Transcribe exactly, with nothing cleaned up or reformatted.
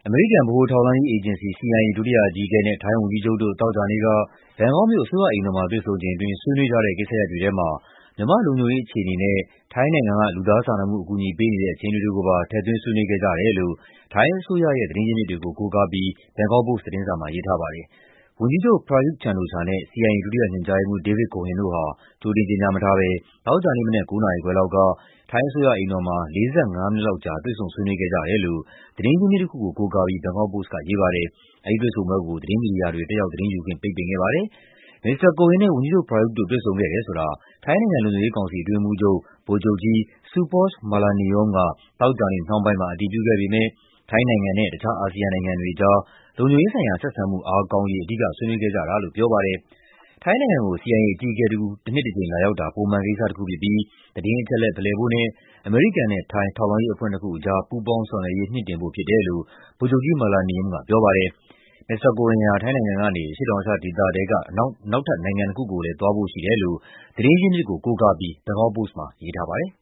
အမေရိကန်ဗဟိုထောက်လှမ်းရေးအေဂျင်စီ စီ အိုင် အေ ဒုတိယအကြီးအကဲနဲ့ ထိုင်းဝန်ကြီးချုပ်တို့ သောကြာနေ့က ဘန်ကောက်မြို့၊ အစိုးရအိမ်တော်မှာ တွေ့ဆုံချိန်အတွင်း ဆွေးနွေးကြတဲ့ ကိစ္စရပ်တွေထဲမှာ မြန်မာ့လုံခြုံရေးအခြေအနေနဲ့ ထိုင်းနိုင်ငံက လူသားစာနာမှုအကူအညီပေးနေတဲ့ အခြေအနေတွေကိုပါ ထည့်သွင်းဆွေးနွေးခဲ့ကြတယ်လို့ ထိုင်းအစိုးရရဲ့ သတင်းရင်းမြစ်တွေကို ကိုးကားပြီး ဘန်ကောက်ပို့စ်သတင်းစာမှာ ရေးထားပါတယ်။ ဝန်ကြီးချုပ် Prayut Chan-o-cha နဲ့ စီ အိုင် အေ ဒုတိယညွှန်ကြားရေးမှူး David Cohen တို့ဟာ ကြိုတင်ကြေညာမထားဘဲ သောကြာနေ့မနက် ကိုးနာရီခွဲလောက်က ထိုင်းအစိုးရအိမ်တော်မှာ ၄၅ မိနစ်လောက်ကြာ တွေ့ဆုံဆွေးနွေးခဲ့ကြတယ်လို့ သတင်းရင်းမြစ်တခုကို ကိုးကားပြီး ဘန်ကောက်ပို့စ်က ရေးပါတယ်။ အဲဒီတွေ့ဆုံပွဲကို သတင်းမီဒီယာတွေ တက်ရောက် သတင်းယူခွင့် ပိတ်ပင်ခဲ့ပါတယ်။ မစ္စတာ Cohen နဲ့ ဝန်ကြီးချုပ် Prayut တို့ တွေ့ဆုံခဲ့တယ်ဆိုတာ ထိုင်းနိုင်ငံ လုံခြုံရေးကောင်စီ အတွင်းရေးမှူးချုပ် ဗိုလ်ချုပ်ကြီး Supoj Malaniyom က သောကြာနေ့နှောင်းပိုင်းမှာ အတည်ပြုခဲ့ပေမယ့် ထိုင်းနိုင်ငံနဲ့ တခြား အာဆီယံနိုင်ငံတွေကြား လုံခြုံရေးဆိုင်ရာ ဆက်ဆံမှု အားကောင်းရေး အဓိက ဆွေးနွေးခဲ့ကြတာလို့ ပြောပါတယ်။ ထိုင်းနိုင်ငံကို စီ အိုင် အေ အကြီးအကဲတဦး တနှစ်တကြိမ် လာရောက်တာ ပုံမှန်ကိစ္စတခုဖြစ်ပြီး သတင်းအချက်အလက် ဖလှယ်ဖို့နဲ့ အမေရိကန်နဲ့ ထိုင်း ထောက်လှမ်းရေးအဖွဲ့နှစ်ခုအကြား ပူးပေါင်းဆောင်ရွက်ရေး မြှင့်တင်ဖို့ ဖြစ်တယ်လို့ ဗိုလ်ချုပ်ကြီး Malaniyom က ပြောပါတယ်။ မစ္စတာ Cohen ဟာ ထိုင်းနိုင်ငံကနေ အရှေ့တောင်အာရှဒေသထဲက နောက်ထပ်နိုင်ငံနှစ်ခုကိုလည်း သွားဖို့ရှိတယ်လို့ သတင်းရင်းမြစ်ကို ကိုးကားပြီး ဘန်ကောက်ပို့စ်မှာ ရေးထားပါတယ်